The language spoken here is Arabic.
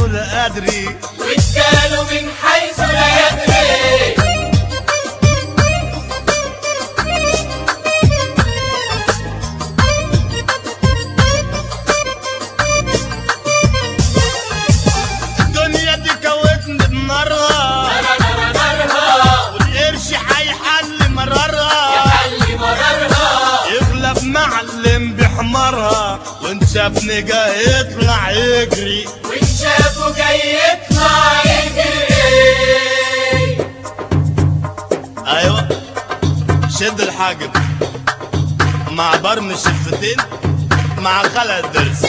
لا أدري، واتكالوا من حيث لا يدري. الدنيا دي كوتني بنارها، والقرش هيحل مرارها، يغلب معلم بحمارها، وان شافني جاي يطلع يجري، وان شافه جاي يطلع يجري. ايوه شد الحاجب مع برم الشفتين مع خلع الدرس.